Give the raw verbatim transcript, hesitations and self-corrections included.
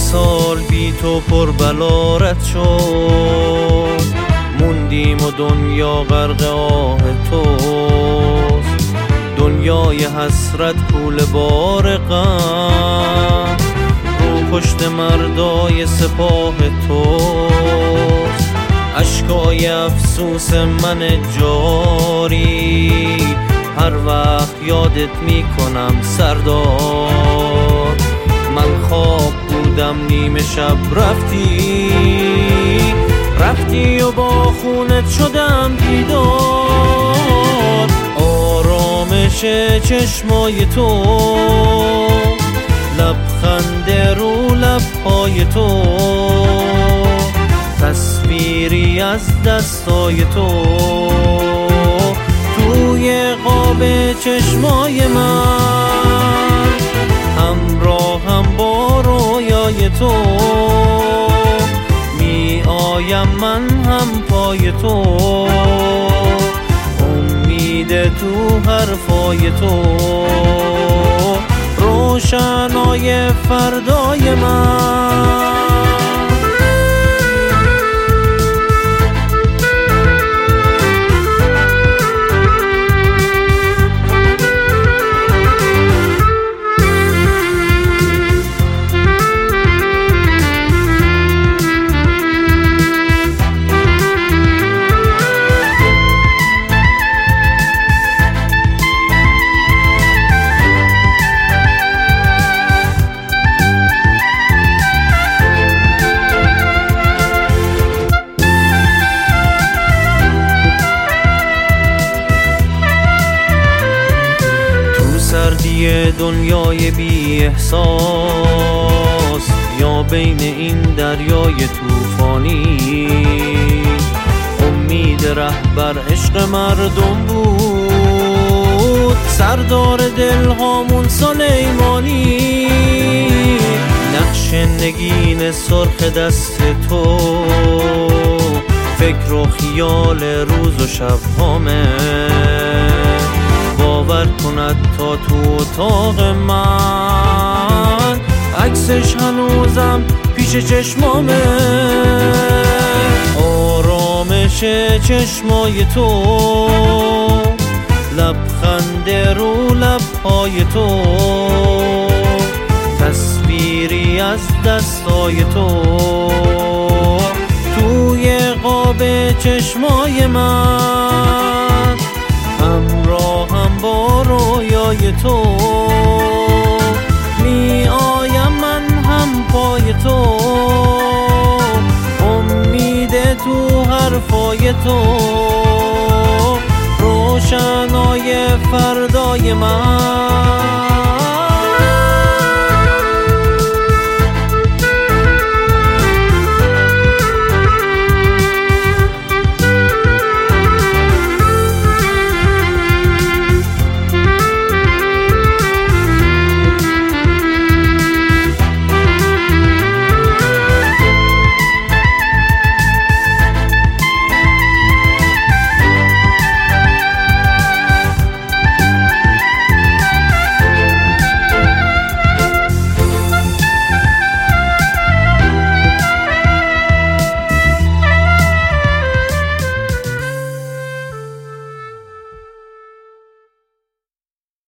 سال بی تو پر بلا رد شد، موندیم و دنیا غرق آه توست. دنیای حسرت کوله بار غم رو پشت مردای سپاه توست. اشکای افسوس من جاری هر وقت یادت میکنم سردار. من خواب بودم نیمه شب رفتی رفتی و با خونت شدم بیدار. آرامش چشمای تو، لبخند رو لبهای تو، تصویری از دستای تو توی قاب چشمای من، همراهم با رویای تو. می آیم من هم پای تو، امید تو حرفای تو، روشنای فردای من. سردی دنیای بی احساس یا بین این دریای طوفانی، امید رهبر عشق مردم بود، سردار دلهامون سلیمانی. نقش نگین سرخ دست تو، فکر و خیال روز و شب هامه. باور کند تا تو اتاق من عکسش هنوزم پیش چشمامه. آرامش چشمای تو، لبخند رو لبهای تو، تصویری از دستای تو توی قاب چشمای من، همراهم با رویای تو. می آیم من هم پای تو، امید تو حرفای تو، روشنای فردای من.